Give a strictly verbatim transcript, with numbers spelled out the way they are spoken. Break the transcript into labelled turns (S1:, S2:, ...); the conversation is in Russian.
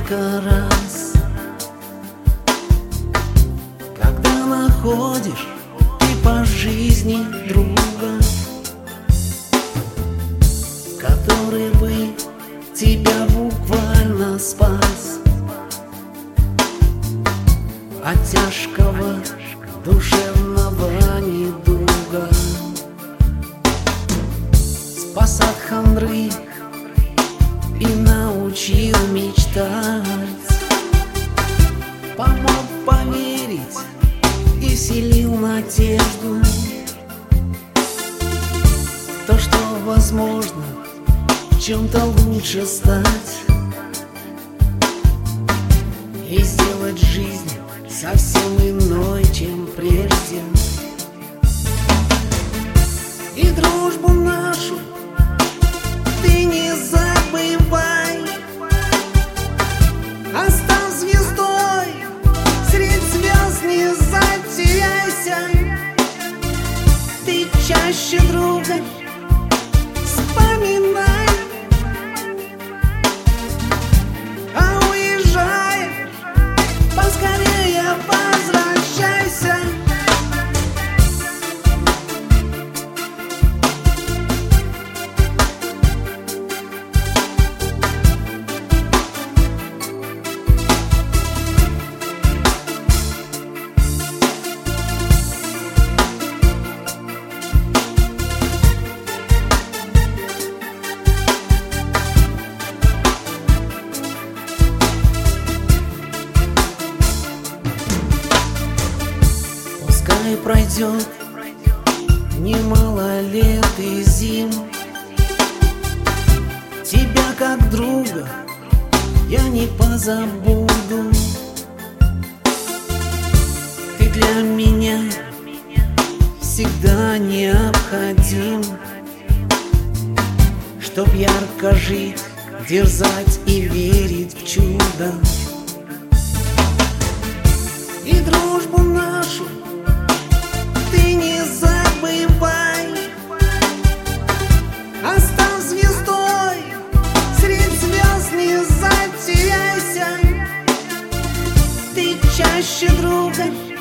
S1: сколько раз, когда находишь ты по жизни друга, который бы тебя буквально спас от тяжкого душевного недуга, спас от хандры и научил мечтать, помог поверить и вселил надежду, то, что возможно в чем-то лучше стать и сделать жизнь совсем иной, чем прежде. И дружбу нашу ты не забывай, оставь звездой, средь звезд не затеряйся. Ты чаще друга вспоминай, а уезжая, поскорее возвращайся. Пускай пройдет немало лет и зим, тебя как друга я не позабуду. Ты для меня всегда необходим, чтоб ярко жить, дерзать и верить в чудо. И дружбу нашу ты не забывай, оставь звездой, средь звезд не затеряйся. Ты чаще друга